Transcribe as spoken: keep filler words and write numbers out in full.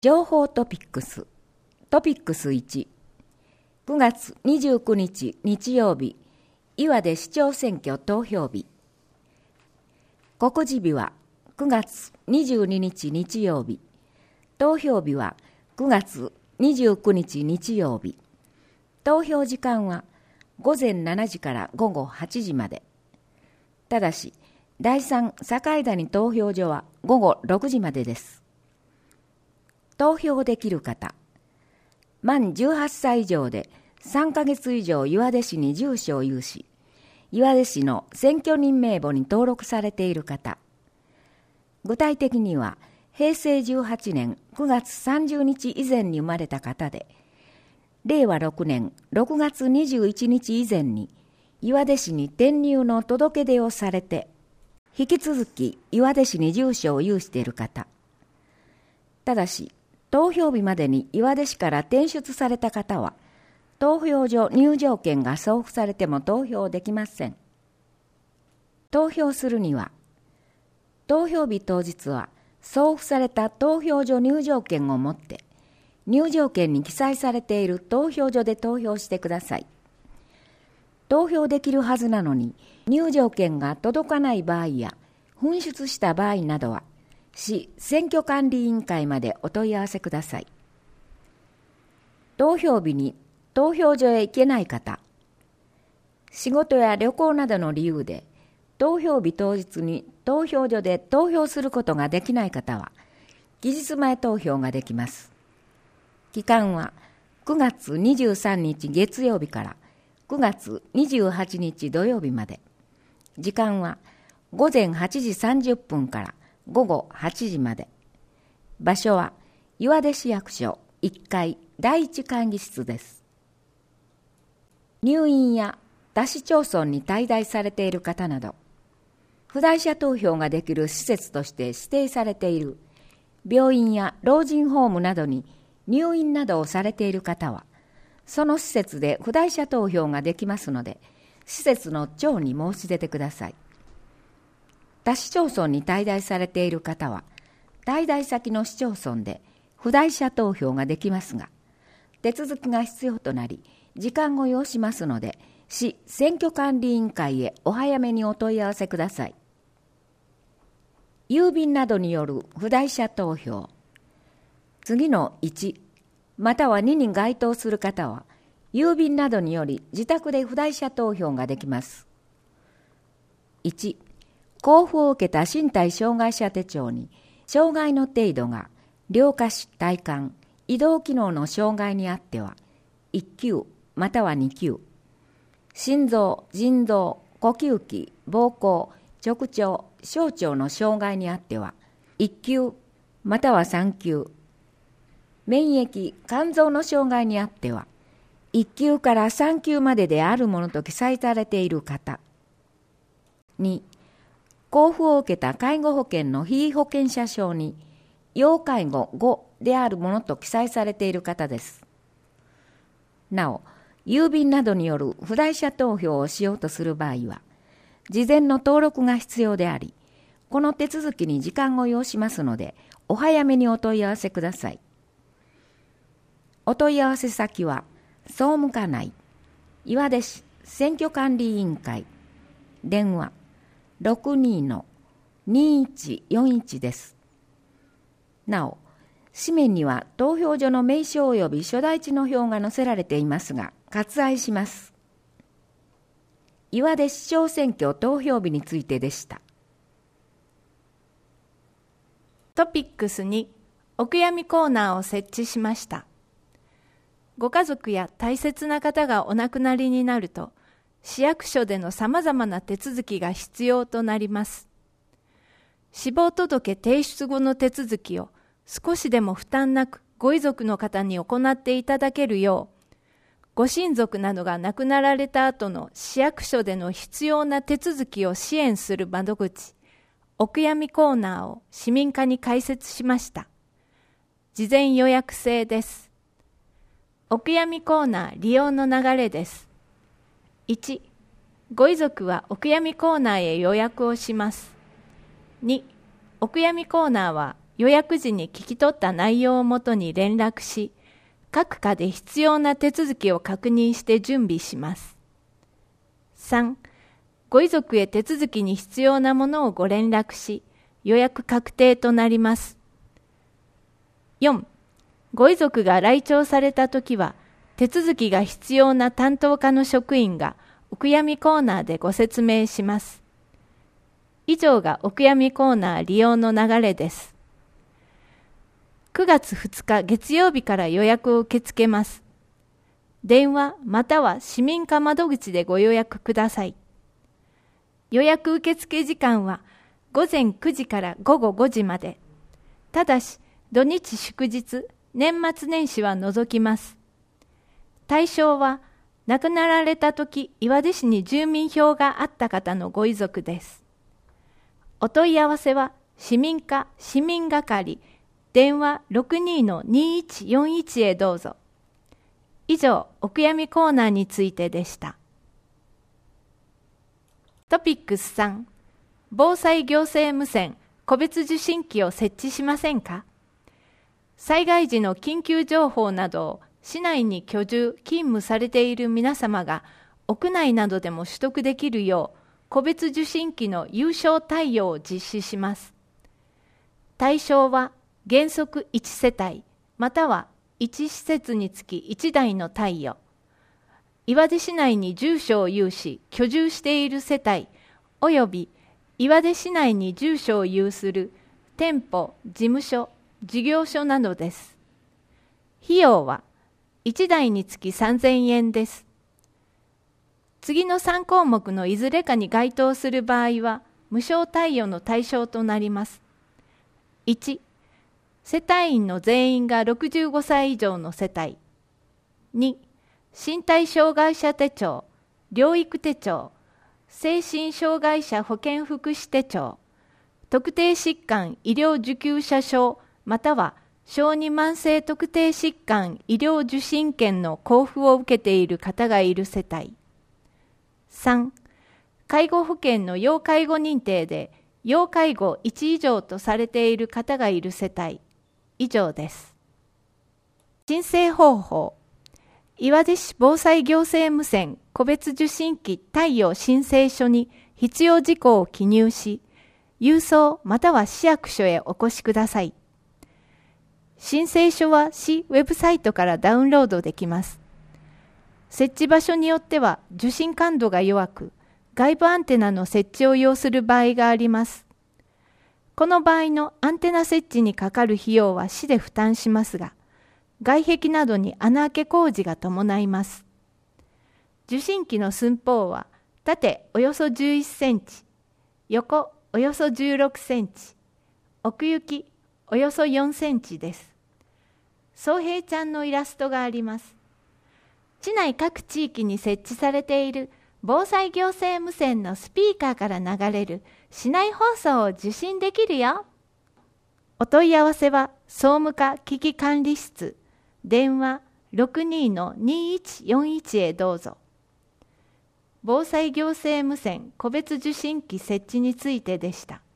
情報トピックストピックスいち、くがつにじゅうくにち日曜日、岩手市長選挙投票日。告示日はくがつにじゅうににち日曜日、投票日はくがつにじゅうくにち日曜日。投票時間はごぜんしちじからごごはちじまで。ただし、だいさん境谷投票所はごごろくじまでです。投票できる方、満じゅうはっさい以上でさんかげつ以上岩手市に住所を有し、岩手市の選挙人名簿に登録されている方、具体的にはへいせいじゅうはちねんくがつさんじゅうにち以前に生まれた方で、れいわろくねんろくがつにじゅういちにち以前に岩手市に転入の届け出をされて、引き続き岩手市に住所を有している方、ただし投票日までに岩手市から転出された方は、投票所入場券が送付されても投票できません。投票するには、投票日当日は送付された投票所入場券を持って、入場券に記載されている投票所で投票してください。投票できるはずなのに、入場券が届かない場合や、紛失した場合などは、市選挙管理委員会までお問い合わせください。投票日に投票所へ行けない方、仕事や旅行などの理由で投票日当日に投票所で投票することができない方は、期日前投票ができます。期間はくがつにじゅうさんにち月曜日からくがつにじゅうはちにち土曜日まで。時間はごぜんはちじさんじゅっぷんからごごはちじまで。場所は岩手市役所いっかいだいいち会議室です。入院や他市町村に滞在されている方など、不在者投票ができる施設として指定されている病院や老人ホームなどに入院などをされている方は、その施設で不在者投票ができますので、施設の長に申し出てください。他市町村に滞在されている方は、滞在先の市町村で不在者投票ができますが、手続きが必要となり、時間を要しますので、市選挙管理委員会へお早めにお問い合わせください。郵便などによる不在者投票。次のいち、またはにに該当する方は、郵便などにより自宅で不在者投票ができます。いち、交付を受けた身体障害者手帳に、障害の程度が両下肢、体幹、移動機能の障害にあっては、いっきゅうまたはにきゅう、心臓、腎臓、呼吸器、膀胱、直腸、小腸の障害にあっては、いっきゅうまたはさんきゅう、免疫、肝臓の障害にあっては、いっきゅうからさんきゅうまでであるものと記載されている方。に、交付を受けた介護保険の被保険者証に、要介護ごであるものと記載されている方です。なお、郵便などによる不在者投票をしようとする場合は、事前の登録が必要であり、この手続きに時間を要しますので、お早めにお問い合わせください。お問い合わせ先は、総務課内、岩手市選挙管理委員会、電話ろくにのにいちよんいちです。なお、紙面には投票所の名称及び所在地の表が載せられていますが、割愛します。岩手市長選挙投票日についてでした。 トピックスにお悔やみコーナーを設置しました。ご家族や大切な方がお亡くなりになると、市役所でのさまざまな手続きが必要となります。死亡届提出後の手続きを少しでも負担なくご遺族の方に行っていただけるよう、ご親族などが亡くなられた後の市役所での必要な手続きを支援する窓口、お悔やみコーナーを市民課に開設しました。事前予約制です。お悔やみコーナー利用の流れです。いち、ご遺族はお悔やみコーナーへ予約をします。に、お悔やみコーナーは予約時に聞き取った内容をもとに連絡し、各課で必要な手続きを確認して準備します。さん、ご遺族へ手続きに必要なものをご連絡し、予約確定となります。よん、ご遺族が来庁されたときは、手続きが必要な担当課の職員がお悔やみコーナーでご説明します。以上がお悔やみコーナー利用の流れです。くがつふつか月曜日から予約を受け付けます。電話または市民課窓口でご予約ください。予約受付時間はごぜんくじからごごごじまで。ただし、土日祝日、年末年始は除きます。対象は、亡くなられたとき、岩出市に住民票があった方のご遺族です。お問い合わせは、市民課市民係、電話 ろくにーのにいちよんいち へどうぞ。以上、お悔やみコーナーについてでした。トピックスさん、防災行政無線個別受信機を設置しませんか？災害時の緊急情報などを市内に居住・勤務されている皆様が屋内などでも取得できるよう個別受信機の有償貸与を実施します。対象は原則いち世帯またはいち施設につきいちだいの貸与。岩出市内に住所を有し居住している世帯および岩出市内に住所を有する店舗、事務所、事業所などです。費用はいちだいにつきさんぜんえんです。次のさん項目のいずれかに該当する場合は無償貸与の対象となります。いち、世帯員の全員がろくじゅうごさい以上の世帯。に、身体障害者手帳、療育手帳、精神障害者保健福祉手帳、特定疾患医療受給者証または小児慢性特定疾患医療受診券の交付を受けている方がいる世帯。さん、介護保険の要介護認定で要介護いち以上とされている方がいる世帯。以上です。申請方法。岩出市防災行政無線個別受信機貸与申請書に必要事項を記入し、郵送または市役所へお越しください。申請書は市ウェブサイトからダウンロードできます。設置場所によっては受信感度が弱く、外部アンテナの設置を要する場合があります。この場合のアンテナ設置にかかる費用は市で負担しますが、外壁などに穴あけ工事が伴います。受信機の寸法は縦およそじゅういっセンチ、横およそじゅうろくセンチ、奥行きおよそよんセンチです。宗平ちゃんのイラストがあります。市内各地域に設置されている防災行政無線のスピーカーから流れる市内放送を受信できるよ。お問い合わせは総務課危機管理室、電話 ろくにーのにいちよんいち へどうぞ。防災行政無線個別受信機設置についてでした。